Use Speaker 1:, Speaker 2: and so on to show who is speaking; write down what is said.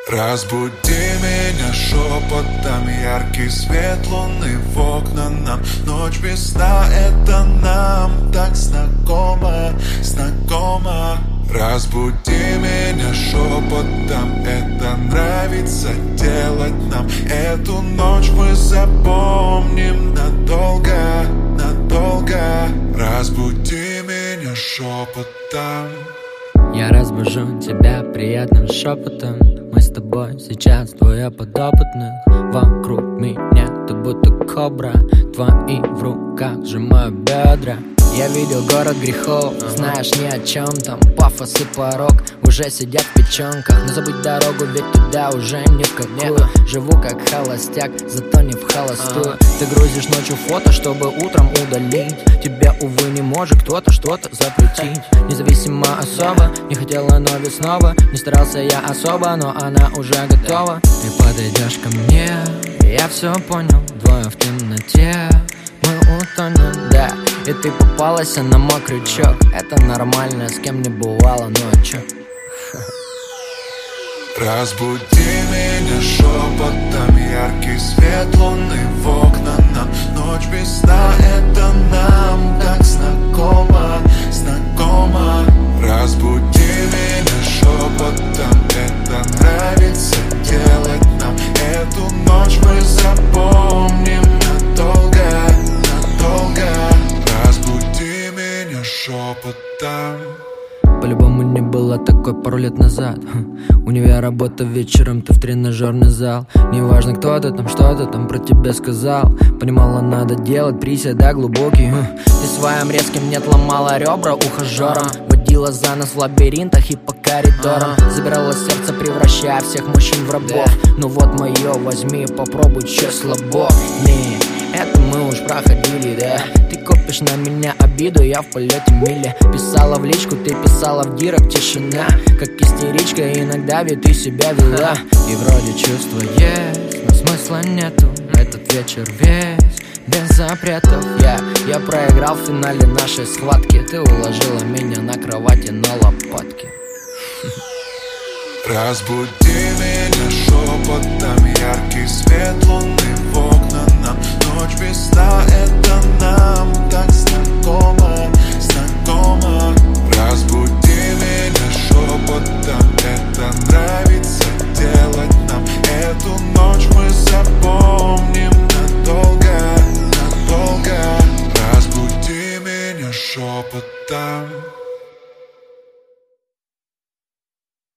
Speaker 1: Разбуди меня шепотом, яркий свет луны в окна нам. Ночь без сна, это нам так знакомо, знакомо. Разбуди меня шепотом, это нравится делать нам. Эту ночь мы запомним надолго, надолго. Разбуди меня шепотом.
Speaker 2: Я разбужу тебя приятным шепотом. Мы с тобой сейчас двое подопытных. Вокруг меня ты будто кобра. Твои в руках сжимаю бедра. Я видел город грехов, знаешь ни о чем там. Пафос и порог уже сидят в печенках. Но забыть дорогу, ведь туда уже ни в какую. Живу как холостяк, зато не в холостую. Ты грузишь ночью фото, чтобы утром удалить. Тебе, увы, не может кто-то что-то запретить. Независимо особо, не хотела, но ведь снова. Не старался я особо, но она уже готова. Ты подойдешь ко мне, я все понял. Двое в темноте, мы утонем, да. И ты попалась на мой крючок. Это нормально, с кем не бывало ночью.
Speaker 1: Разбуди меня шепотом, яркий свет луны в окна нам. Ночь без сна, это нам так знакомо, знакомо. Разбуди меня шепотом, это нравится делать нам. Эту ночь мы запомним надолго, надолго. Разбуди меня шепотом.
Speaker 2: По-любому не было такой пару лет назад. Универ, работа вечером, ты в тренажерный зал. Неважно, кто ты там, что ты там про тебя сказал. Понимала, надо делать приседа глубокие. Ты своим резким нет ломала ребра ухажерам. Водила за нас в лабиринтах и по коридорам. Забирала сердце, превращая всех мужчин в рабов. Ну вот мое, возьми, попробуй, че слабо. Не, это мы уж проходили, да. Ты копишь на меня обиду, я в полете мили. Писала в личку, ты писала в директ, тишина. Как истеричка, иногда ведь ты себя вела. И вроде чувства есть, но смысла нету. Этот вечер весь без запретов. Я проиграл в финале нашей схватки. Ты уложила меня на кровати на лопатки.
Speaker 1: Разбуди меня шепотом, яркий свет луны в окна нам. Ночь без сна, это нам так знакомо,